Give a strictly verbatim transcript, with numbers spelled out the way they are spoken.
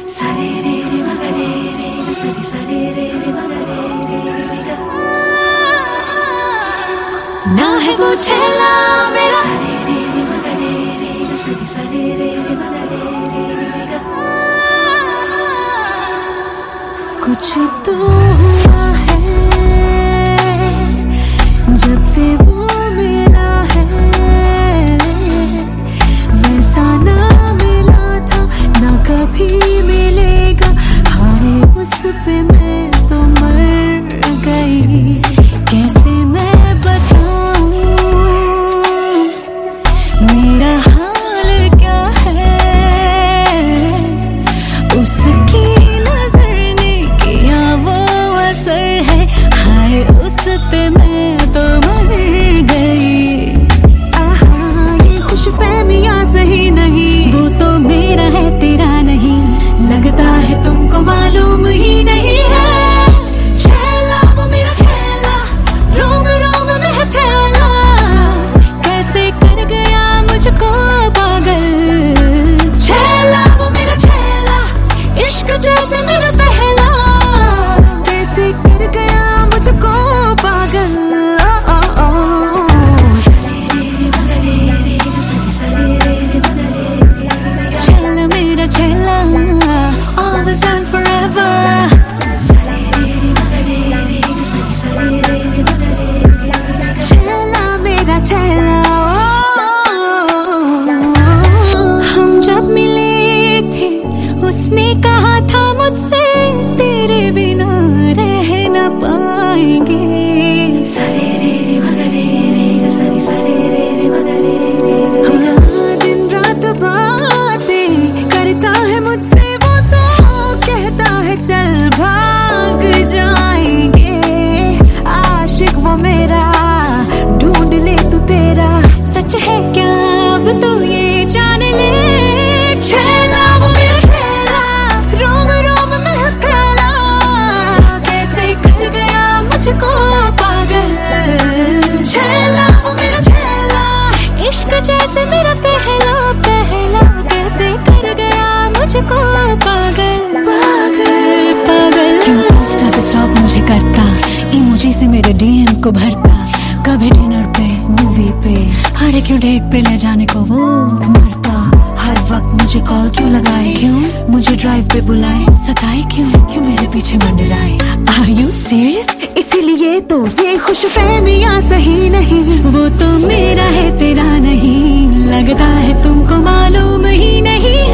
सरे रे रे मगरे रे सरी सरे रे रे मगरे रे गा ना है वो छेला मेरा सरे रे रे मगरे रे सरी सरे रे रे मगरे रे गा कुछ तो हुआ है जब से वो मिला है, वैसा ना मिला था ना कभी मिलेगा। हाय उस पे मैं तो मर गई, कैसे मैं बताऊं मेरा हाल क्या है। उसकी नजर ने किया वो असर है, हाय उस पे मैं तो मर गई। आहा ये खुशफहमियां सही नहीं, वो तो मेरा है तेरा नहीं। लगता है तुमको मालूम ही नहीं है। छेला वो मेरा छेला, रोम रोम में फैला, कैसे कर गया मुझको पागल। छेला वो मेरा छेला, इश्क जैसे मेरा पहला, कैसे कर गया मुझको पागल। छेला मेरा छेला, always and forever। छेला मेरा छेला। हम जब मिले थे उसने कहा था मुझसे, तेरे बिना रह न पाएंगे। सरे रे रे मगरे रे सरी सरे रे रे मगरे रे। हाँ दिन रात बातें करता है मुझसे वो, तो कहता है चल भाग जाएंगे। आशिक वो मेरा, ढूंढ ले तू तेरा। सच है क्या अब तू ये जान ले। छेला वो मेरा छेला, रोम रोम में फैला, कैसे कर गया मुझको पागल। छेला वो मेरा छेला, इश्क जैसे मेरा पहला पहला, कैसे कर गया मुझको पागल पागल पागल। क्यों इंस्टा पे स्टॉप मुझे करता, इमोजी से मेरे डीएम को भरता, कभी डिनर पे मूवी पे, हर क्यों डेट पे ले जाने को वो मरता। हर वक्त मुझे कॉल क्यों लगाए, क्यों मुझे ड्राइव पे बुलाए, सताए क्यों क्यों मेरे पीछे मंडराए। Are you serious? इसीलिए तो ये खुशफहमियां सही नहीं, वो तो मेरा है तेरा नहीं। लगता है तुमको मालूम ही नहीं